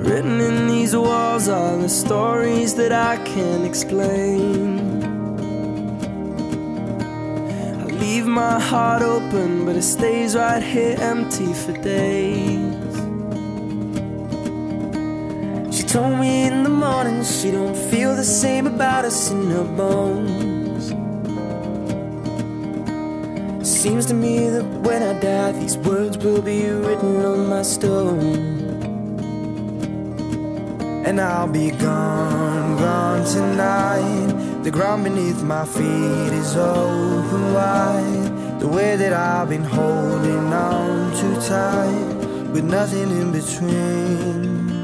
Written in these walls are the stories that I can't explain. I leave my heart open, but it stays right here empty for days. She told me in the morning she don't feel the same about us in her bones. Seems to me that when I die, these words will be written on my stone. And I'll be gone, gone tonight. The ground beneath my feet is open wide. The way that I've been holding on too tight, with nothing in between.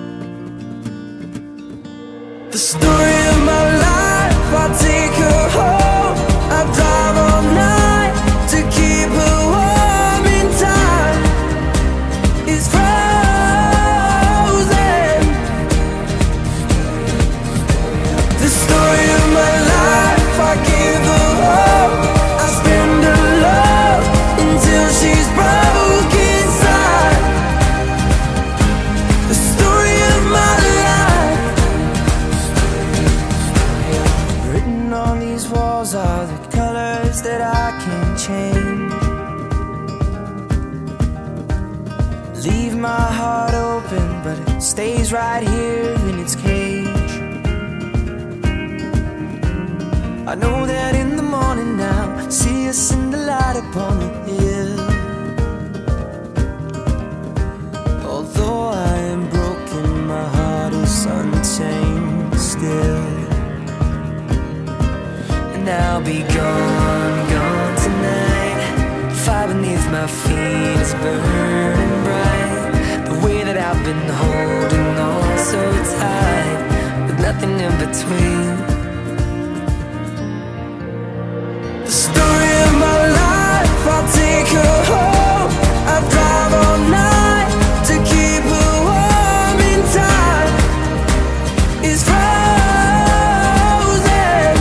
The story of my life, I'll take her home. I'll drive all night to keep her warm in time. It's frozen. The story of my life, I give her hope. I spend her love until she's broke inside. The story of my life. Written on these walls are the colors that I can't change. Leave my heart open, but it stays right here in its cage. I know that in the morning now, see us in the light upon the hill. Although I am broken, my heart is untamed still. And I'll be gone, gone tonight. Fire beneath my feet is burning bright. The way that I've been holding on so tight, with nothing in between. The story of my life, I'll take her home. I'll drive all night to keep her warm in time. It's frozen.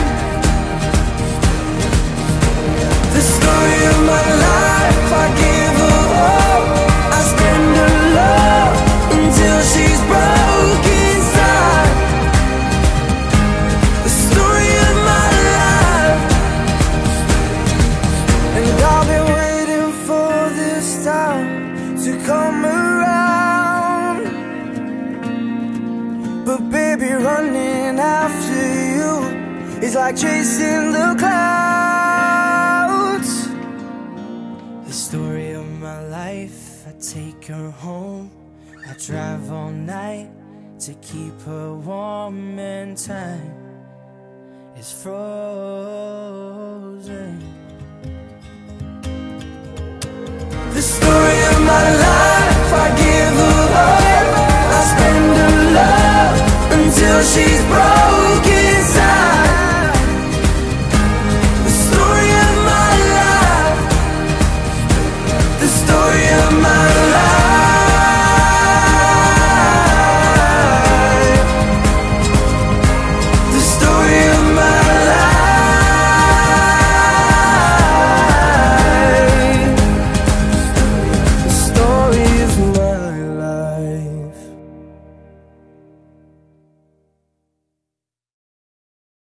The story of my life, I give her hope. I spend her love until she's broke inside. The story of my life. And I've been waiting for this time to come around. But baby, running after you is like chasing the clouds. The story of my life, I take her home. I drive all night to keep her warm, and time is frozen.